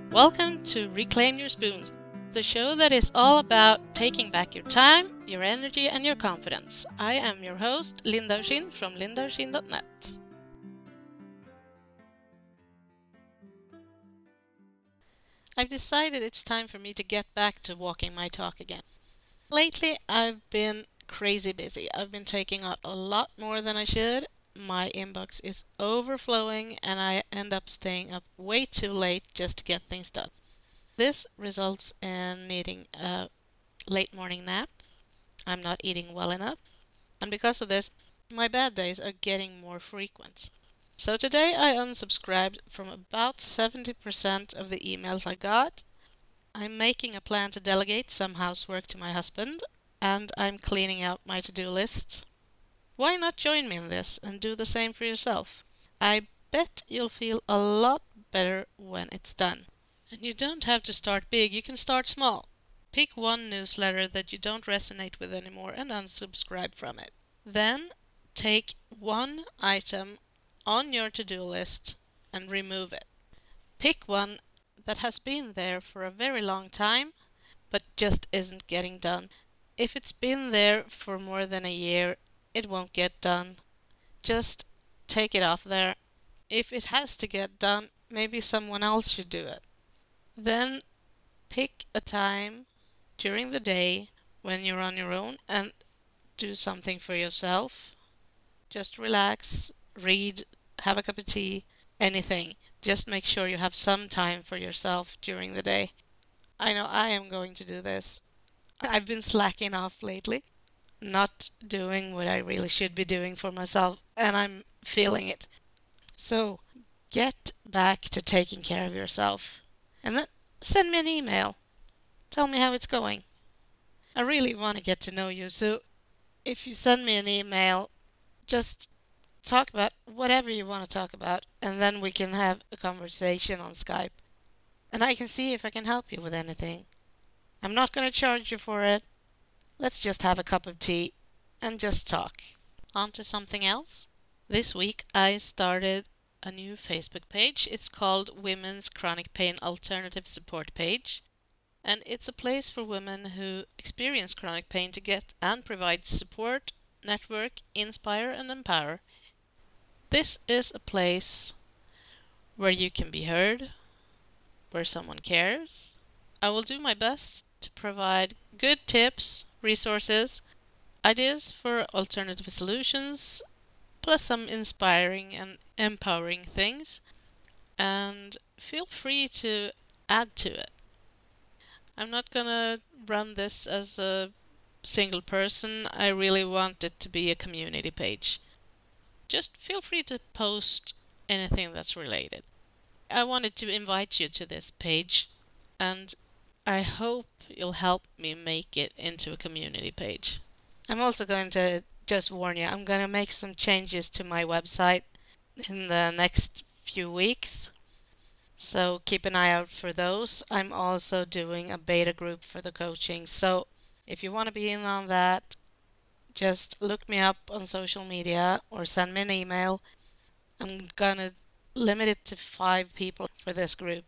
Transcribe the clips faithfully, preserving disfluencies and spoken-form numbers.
Welcome to Reclaim Your Spoons, the show that is all about taking back your time, your energy and your confidence. I am your host, Linda Urshin from linda urshin dot net. I've decided it's time for me to get back to walking my talk again. Lately, I've been crazy busy. I've been taking out a lot more than I should. My inbox is overflowing and I end up staying up way too late just to get things done. This results in needing a late morning nap. I'm not eating well enough. And because of this, my bad days are getting more frequent. So today I unsubscribed from about seventy percent of the emails I got. I'm making a plan to delegate some housework to my husband, and I'm cleaning out my to-do list. Why not join me in this and do the same for yourself? I bet you'll feel a lot better when it's done. And you don't have to start big, you can start small. Pick one newsletter that you don't resonate with anymore and unsubscribe from it. Then take one item on your to-do list and remove it. Pick one that has been there for a very long time but just isn't getting done. If it's been there for more than a year, it won't get done. Just take it off there. If it has to get done, maybe someone else should do it. Then pick a time during the day when you're on your own and do something for yourself. Just relax, read, have a cup of tea, anything. Just make sure you have some time for yourself during the day. I know I am going to do this. I've been slacking off lately, not doing what I really should be doing for myself, and I'm feeling it. So get back to taking care of yourself, and then send me an email. Tell me how it's going. I really want to get to know you, so if you send me an email, just talk about whatever you want to talk about, and then we can have a conversation on Skype. And I can see if I can help you with anything. I'm not going to charge you for it. Let's just have a cup of tea and just talk. On to something else. This week I started a new Facebook page. It's called Women's Chronic Pain Alternative Support Page. And it's a place for women who experience chronic pain to get and provide support, network, inspire and empower. This is a place where you can be heard, where someone cares. I will do my best to provide good tips, resources, ideas for alternative solutions, plus some inspiring and empowering things. And feel free to add to it. I'm not gonna run this as a single person. I really want it to be a community page. Just feel free to post anything that's related. I wanted to invite you to this page, and I hope you'll help me make it into a community page. I'm also going to just warn you, I'm going to make some changes to my website in the next few weeks. So keep an eye out for those. I'm also doing a beta group for the coaching. So if you want to be in on that, just look me up on social media or send me an email. I'm going to limit it to five people for this group.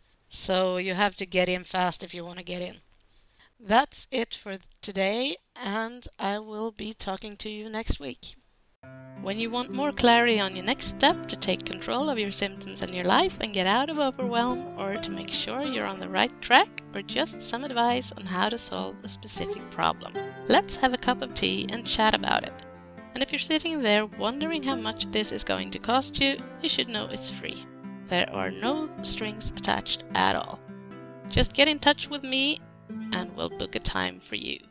So you have to get in fast if you want to get in. That's it for today, and I will be talking to you next week. When you want more clarity on your next step to take control of your symptoms and your life and get out of overwhelm, or to make sure you're on the right track, or just some advice on how to solve a specific problem, let's have a cup of tea and chat about it. And if you're sitting there wondering how much this is going to cost you, you should know it's free. There are no strings attached at all. Just get in touch with me and we'll book a time for you.